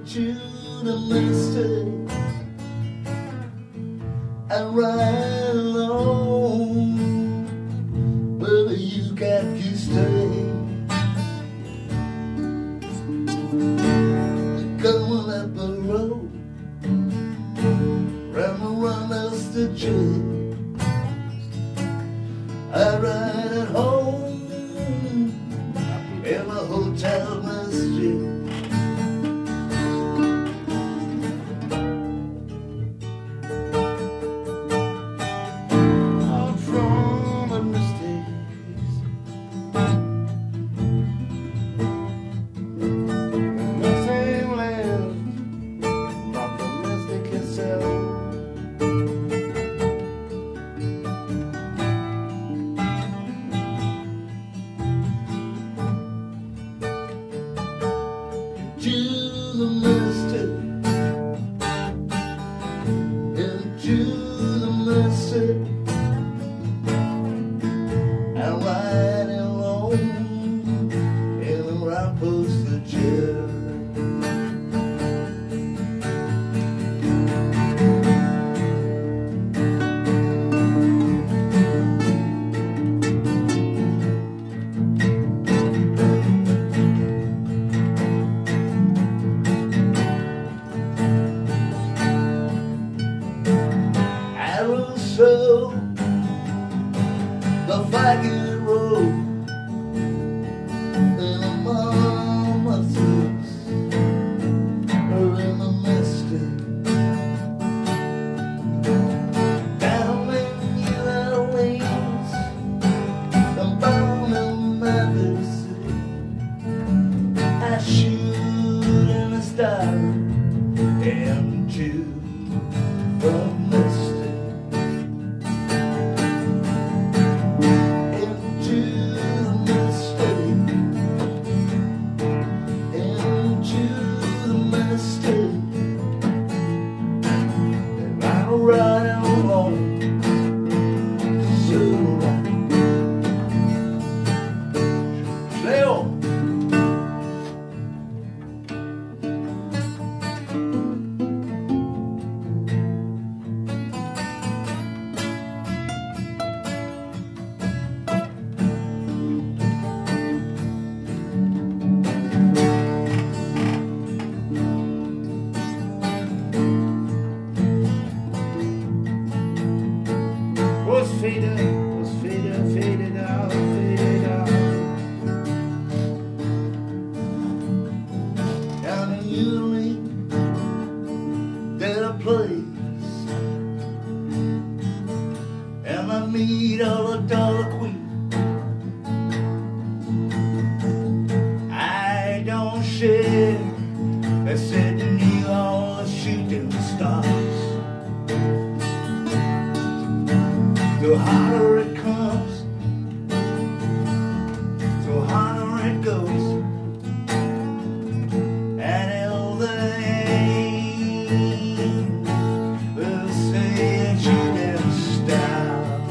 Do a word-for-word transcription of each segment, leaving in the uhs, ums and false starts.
into the mistake and ride alone. Baby, you got to stay. Going up the road, round and round us the jail. I ride at home in a hotel masjid. Out from the mistakes, nothing left but the mistake itself. To the mistake, into the mistake, and riding alone in the right post of jail. So the faggot road in a mama's house, or in the mystic, down in New Orleans, I'm bound in Memphis City. I shoot in a star into the mystic. Right along, so right. Slay on. Was faded, was faded, faded out, faded out. Down in Italy, there's a place, and I meet all the dollar queen. I don't share, they said you knew all the shooting stars. The harder it comes, the harder it goes, and all the aim will say that you never stop.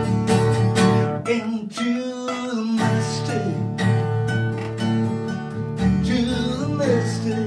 Into the mistake, to the mistake.